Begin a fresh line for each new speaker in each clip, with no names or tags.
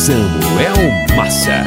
Samuel Massa.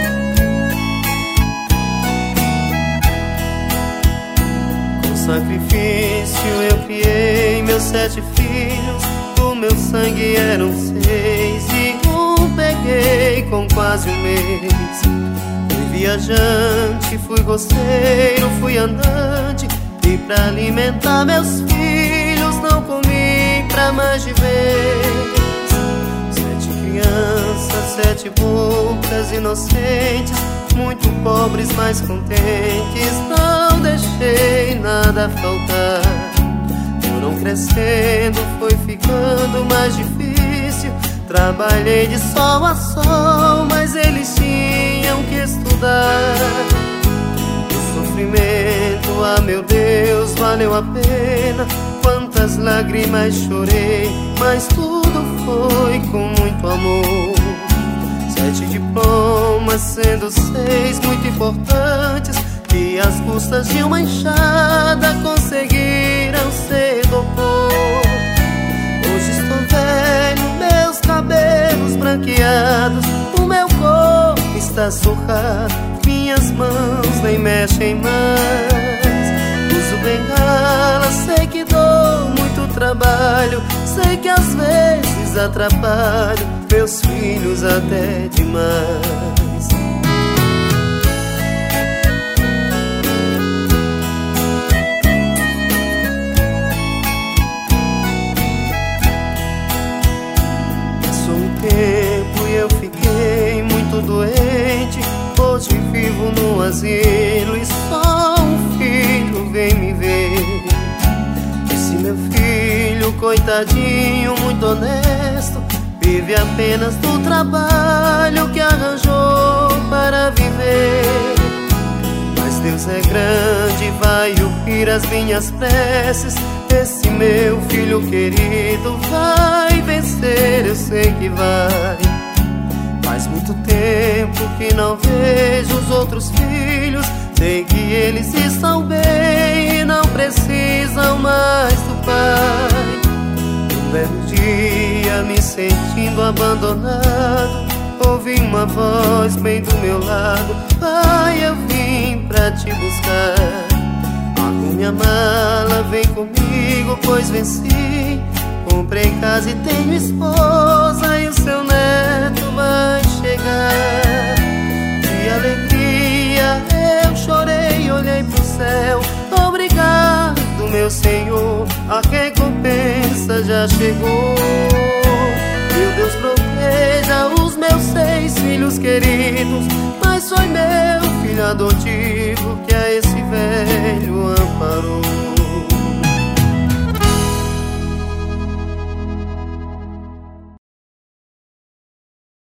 Com sacrifício eu criei meus 7 filhos, o meu sangue eram 6 e um peguei com quase um mês. Fui viajante, fui roceiro, fui andante, e pra alimentar meus filhos não comi pra mais de vez. 7 crianças, 7 bocas inocentes, muito pobres, mas contentes, não deixei nada faltar. Foram crescendo, foi ficando mais difícil, trabalhei de sol a sol, mas eles tinham que estudar. O sofrimento, ah meu Deus, valeu a pena. Quantas lágrimas chorei, mas tudo foi com muito amor. 7 diplomas, sendo 6 muito importantes, que às custas de uma enxada conseguiram ser doutor. Hoje estou velho, meus cabelos branqueados, o meu corpo está surrado, minhas mãos nem mexem mais. Uso bengala, sei que dou muito trabalho, sei que às vezes atrapalho meus filhos até demais. Passou um tempo e eu fiquei muito doente, hoje vivo no asilo e só um filho vem me ver. Esse meu filho, coitadinho, muito honesto, vive apenas do trabalho que arranjou para viver. Mas Deus é grande, vai ouvir as minhas preces. Esse meu filho querido vai vencer, eu sei que vai. Faz muito tempo que não vejo os outros filhos, sei que eles estão bem e não precisam mais do pai. Um belo dia, me sentindo abandonado, ouvi uma voz bem do meu lado: pai, eu vim pra te buscar. Arrume a mala, vem comigo, pois venci. Comprei casa e tenho esposa e o seu neto vai chegar. De alegria eu chorei, olhei pro céu. Obrigado, meu Senhor, a recompensa já chegou. Meu Deus, proteja os meus 6 filhos queridos, mas foi meu filho adotivo